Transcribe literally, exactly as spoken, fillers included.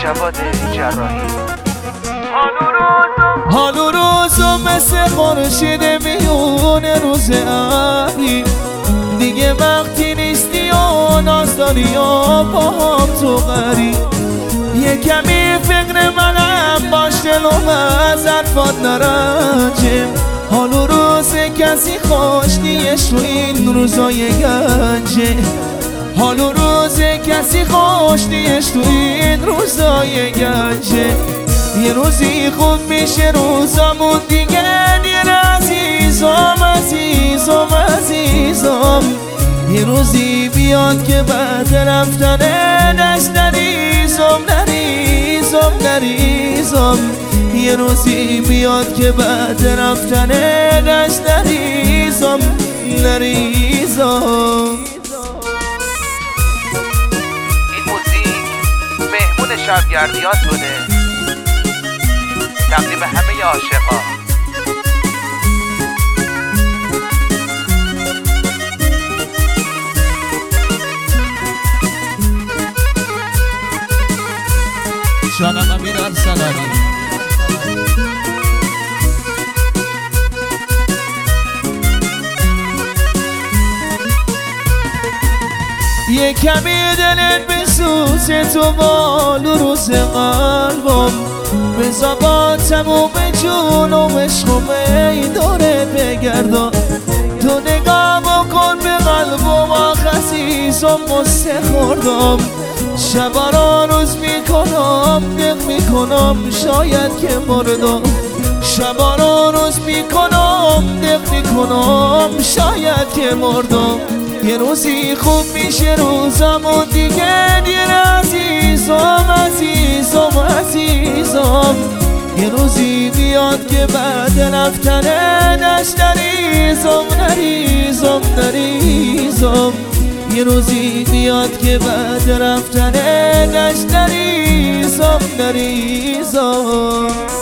جواد جراحی. حال و روزو مثل خورشید میونه روز ابری، دیگه وقتی نیستی و ناز داری و با هم تو غری. یه کمی فکر منم باش دلوم از حرفات نرنجه. حال و روز کسی خوش نیست تو این روزای گنجه. حال و روز کسی خوش نیست تو این روزای گنجه. یه روزی خوب میشه روزامون دیگه دیر عزیزم عزیزم عزیزم. یه روزی بیاد که بعد رفتنه دست نریزم نریزم نریزم. یه روزی بیاد که بعد رفتنه دست نریزم نریزم. این موزیک مهمون شبگردیات بوده، تقدیم همه عاشقا. جانم امیر ارسلانی. یه کمی دلت بسوزه تو بال و روز قلبم، بزا با تموم جونم عشقم ای داره بگردان. تو نگاه بکن به قلبم آخ عزیزم مسته خوردم. شبا را روز میکنم دق میکنم شاید که مردم. شبا را روز میکنم دق میکنم شاید که مردم. یه روزی خوب میشه روزامون دیگه دیر عزیزم عزیزم عزیزم. یه روزی بیاد که بعد رفتنه دست نریزم نریزم نریزم. یه روزی بیاد که بعد رفتنه دست نریزم نریزم.